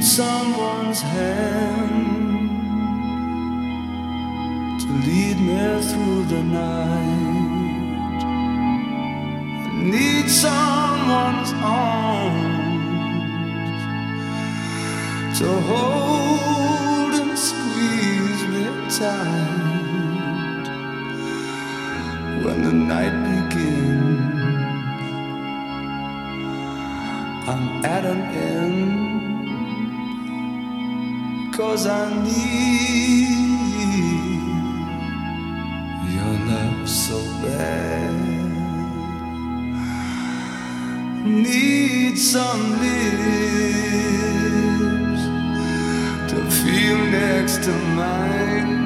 someone's hand to lead me through the night. I need someone's arms to hold and squeeze me tight when the night begins. I'm at an end, 'cause I need your love so bad. Need some lips to feel next to mine.